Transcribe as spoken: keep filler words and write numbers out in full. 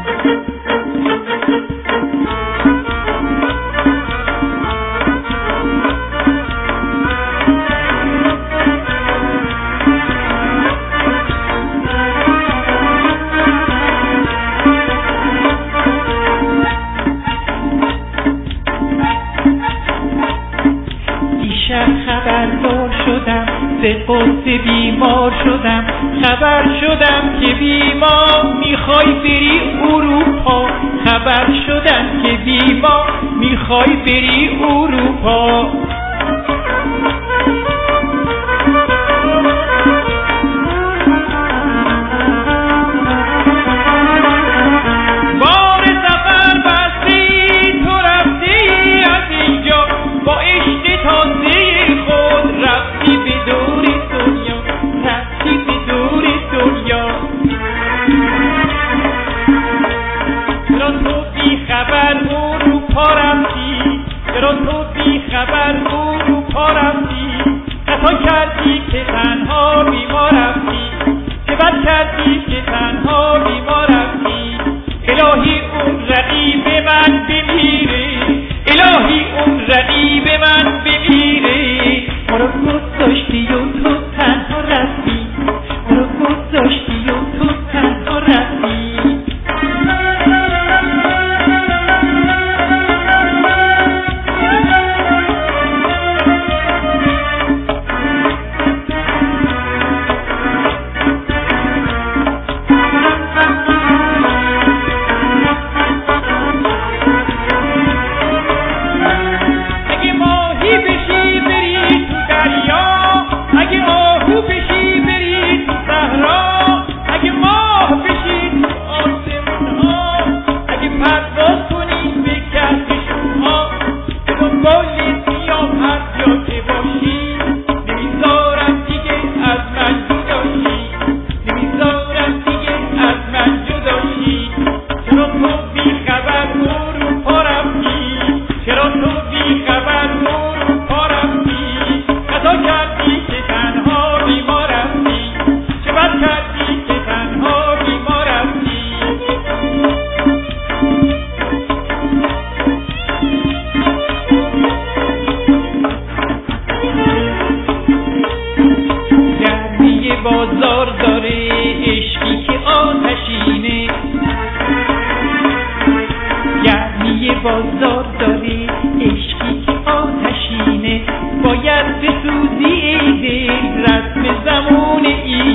به قصه بیمار شدم، خبر شدم که بیمار میخوای بری اروپا، خبر شدم که بیمار میخوای بری اروپا. بار سفر بستی تو رفتی از اینجا، با عشق تازه خود رفتی به دور دنیا، رفتی به دور دنیا. چرا تو بی خبر اروپا رفتی، چرا تو بی خبر اروپا رفتی، خطا کردی که تنها بیما رفتی، چه بد کردی که تنها بیما رفتی. الهی اون رقیب من بمیره، الهی اون رقیب من بمیره. ما رو گذاشتی و تو تنها رفتی، ما رو گذاشتی و تو تنها رفتی. بازار داره عشقی که آتشینه، گرمی بازار داره عشقی که آتشینه. باید بسوزی ای دل رسم زمان ای